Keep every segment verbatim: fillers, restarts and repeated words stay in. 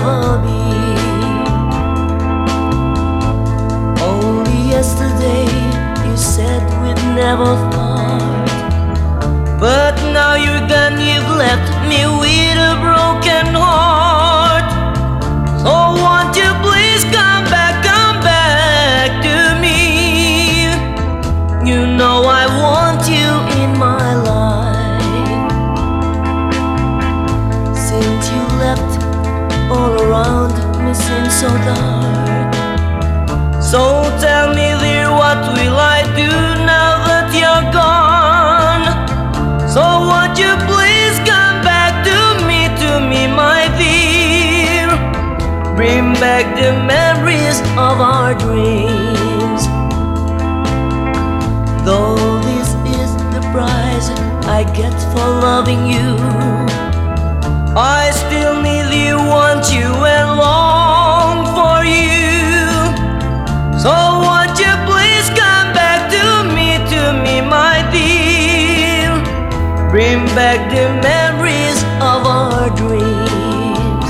never be. Only yesterday you said we'd never part, but now you're gone, you've left me with a broken heart. So won't you please come back, come back to me? You know I want you in my life. Since you left, all around me seems so dark. So tell me dear, what will I do now that you're gone? So won't you please come back to me, to me my dear? Bring back the memories of our dreams. Though this is the price I get for loving you, I still need you, want you, and long for you. So won't you please come back to me, to me my dear? Bring back the memories of our dreams.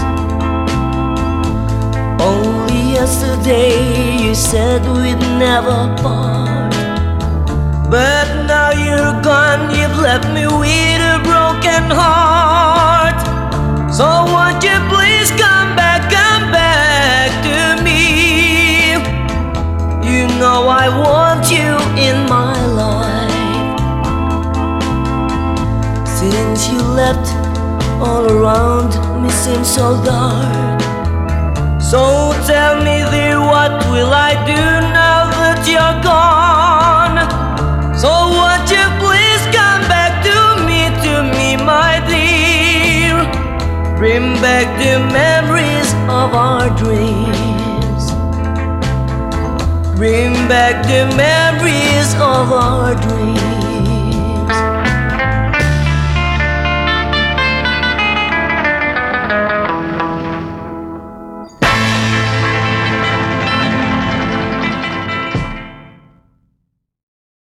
Only yesterday you said we'd never part, but now you're gone, you've left me with a broken heart. So won't you please come back, come back to me? You know I want you in my life. Since you left, all around me seems so dark. So tell me dear, what will I do now that you're gone? So won't you please come back to me, to me my dear? Bring back the memories of our dreams. Bring back the memories of our dreams.